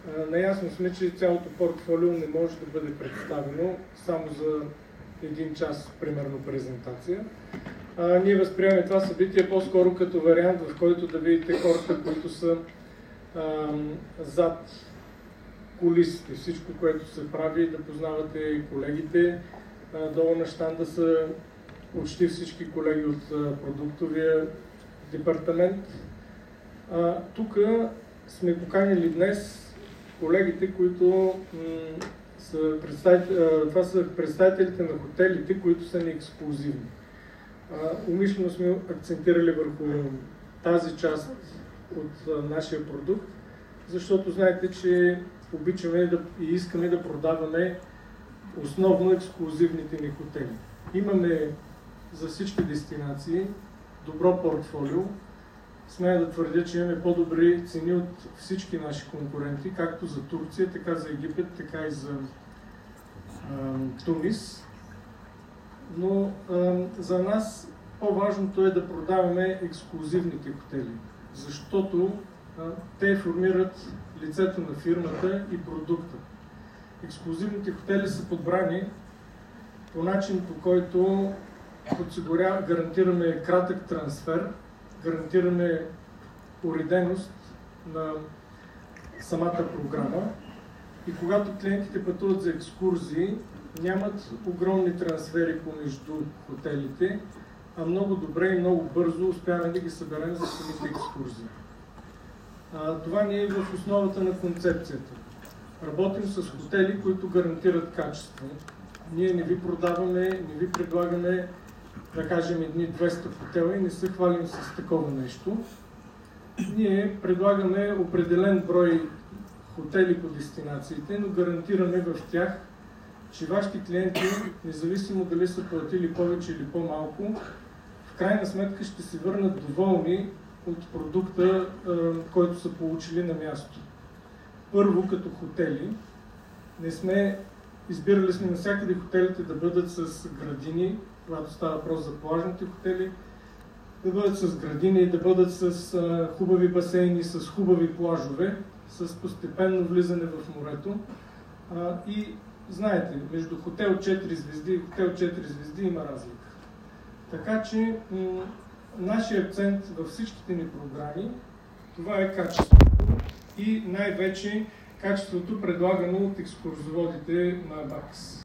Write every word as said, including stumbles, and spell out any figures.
Наясно сме, че цялото портфолио не може да бъде представено само за един час, примерно, презентация. А, ние възприемаме това събитие по-скоро като вариант, в който да видите хората, които са а, зад кулисите, всичко, което се прави, да познавате колегите. А, долу на щанда са почти всички колеги от а, продуктовия департамент. Тук сме поканили днес колегите, които са представители, това са представителите на хотелите, които са ни ексклузивни. Умишлено сме акцентирали върху тази част от нашия продукт, защото знаете, че обичаме да, и искаме да продаваме основно ексклузивните ни хотели. Имаме за всички дестинации добро портфолио. Смея да твърдя, че имаме по-добри цени от всички наши конкуренти, както за Турция, така за Египет, така и за а, Тунис. Но а, за нас по-важното е да продаваме ексклузивните хотели, защото а, те формират лицето на фирмата и продукта. Ексклузивните хотели са подбрани по начин, по който подсигуря, гарантираме кратък трансфер, гарантираме уреденост на самата програма и когато клиентите пътуват за екскурзии, нямат огромни трансфери помежду хотелите, а много добре и много бързо успяваме да ги съберем за самите екскурзии. А, това не е в основата на концепцията. Работим с хотели, които гарантират качество. Ние не ви продаваме, не ви предлагаме, да кажем, едни двеста хотела и не се хвалим с такова нещо. Ние предлагаме определен брой хотели по дестинациите, но гарантираме в тях, че вашите клиенти, независимо дали са платили повече или по-малко, в крайна сметка ще се върнат доволни от продукта, който са получили на място. Първо, като хотели, не сме избирали сме навсякъде хотелите да бъдат с градини, когато става въпрос за плажните хотели, да бъдат с градини, да бъдат с а, хубави басейни, с хубави плажове, с постепенно влизане в морето. А, и знаете, между хотел четири звезди и хотел четири звезди има разлика. Така че нашия акцент във всичките ни програми, това е качеството и най-вече качеството, предлагано от екскурзоводите на БАКС.